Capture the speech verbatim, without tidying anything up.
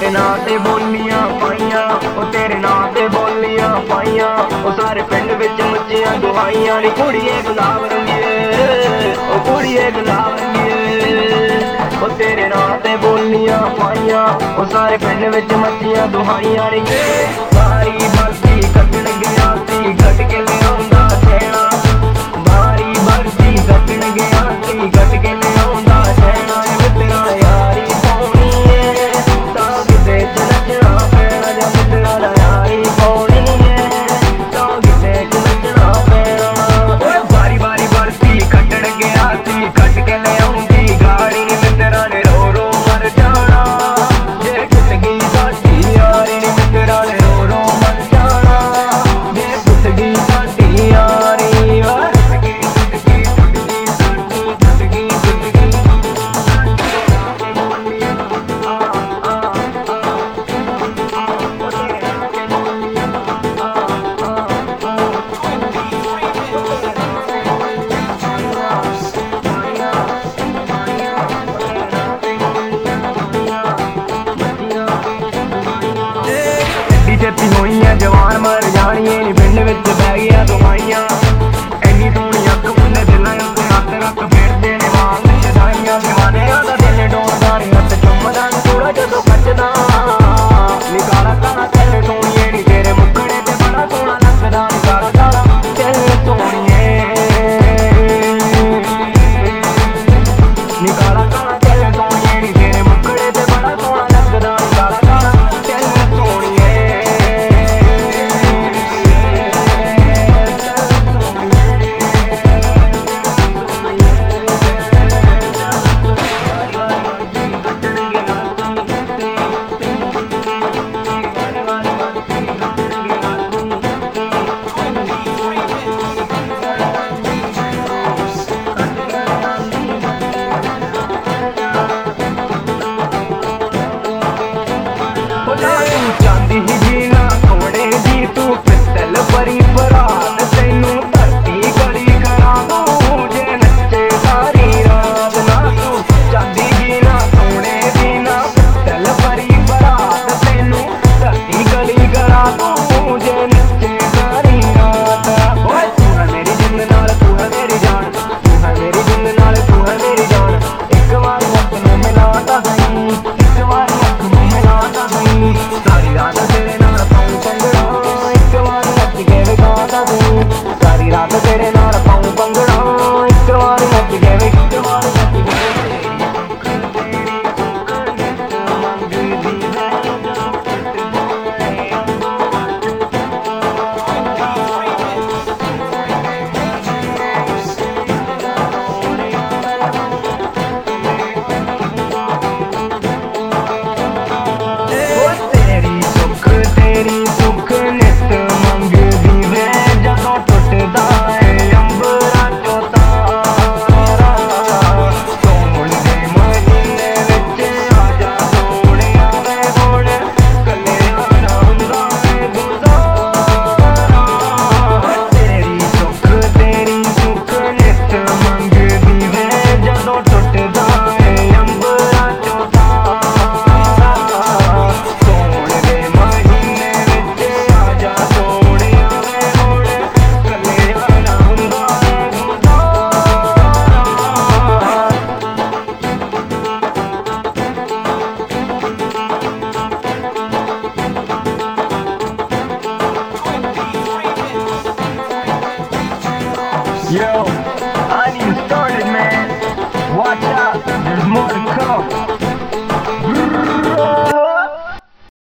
नां ते बोलियां पाइयां, ओ तेरे नां ते बोलियां पाइयां, ओ सारे पिंड विच मच्चियां दुहाइयां नी कुड़िए गुलाब रंगिए, ओ कुड़िए गुलाब रंगिए, ओ तेरे नां ते बोलियां पाइयां, ओ सारे पिंड विच मच्चियां दुहाइयां नी। बारी बरसी कट्टण गया सी गट के लिआउंदा छैना, बारी बरसी कट्टण गया सी गट के लिआउंदा छैना, मित्तरा यारी पाउणी ऐ तां किते च नच्चना पैना, जा मित्तरा यारी पाउणी ऐ तां किते च नच्चना पैना। बारी बारी बरसी कट्टण गया सी कट के लिआउंदी गाड़ी, मित्तरा ने रो रो मर जाना जे टुट गई साडी यारी, मित्तरा ने रो रो मर जाना जे टुट गई साडी यारी। जवान मर जानी नी पिंड विच बह गया दुआइयां, इन्नी सोहनी अख मुंडे दिलां उत्ते हत्थ रख फिरदे ने वांग शदाइयां, दीवानियां दा दिल डोलदा नी हत्थ चुमदा नी थोड़ा जदों कजदा नी, काला काला दिल सोहणिए नी तेरे मुखड़े ते बड़ा सोहना लगदा नी, काला काला दिल सोहणिए नी, काला काला दिल सोहणिए नी तेरे मुखड़े ते बड़ा सोहना लगदा नी, काला काला दिल सोहणिए। चांदी ही जीना सोने दी तू पिस्तल परी बरात, तैनू धरती गली करा दूं जे नच्चे सारी रात ना तू। चांदी जीना सोने दी ना पिस्तल परी बरात, तैनू धरती गली करा दूं जे नच्चे सारी रात। ओए तू है मेरी जिंद नाल तू है मेरी जान, तू है मेरी जिंद नाल तू है मेरी जान, एक बार हक नूं मिला तां सही, एक बार हक नूं मिला तां सही, सारी रात तेरे नाल पाऊं पंगड़ा एक बार नच के विखा तां सही, सारी रात तेरे नाल पाऊं पंगड़ा एक बार नच के विख एक बार नच के Yo, I need to start it, man. Watch out, there's more to come.